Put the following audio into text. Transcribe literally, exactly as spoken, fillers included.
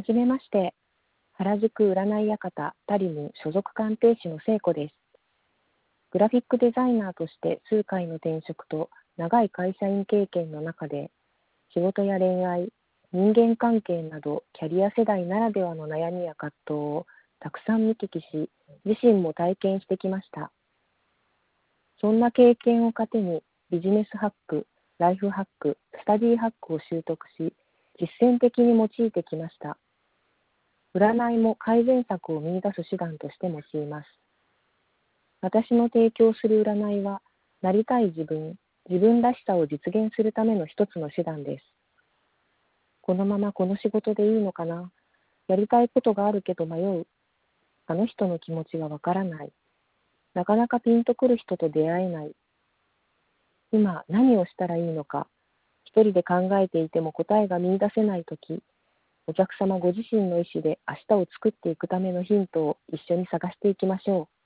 はじめまして。原宿占い館タリム所属鑑定士の聖子です。グラフィックデザイナーとして数回の転職と長い会社員経験の中で、仕事や恋愛、人間関係などキャリア世代ならではの悩みや葛藤をたくさん見聞きし、自身も体験してきました。そんな経験を糧にビジネスハック、ライフハック、スタディハックを習得し、実践的に用いてきました。占いも改善策を見出す手段として用います。私の提供する占いは、なりたい自分、自分らしさを実現するための一つの手段です。このままこの仕事でいいのかな、やりたいことがあるけど迷う、あの人の気持ちがわからない、なかなかピンとくる人と出会えない、今何をしたらいいのか、一人で考えていても答えが見出せないとき、お客様ご自身の意思で明日を作っていくためのヒントを一緒に探していきましょう。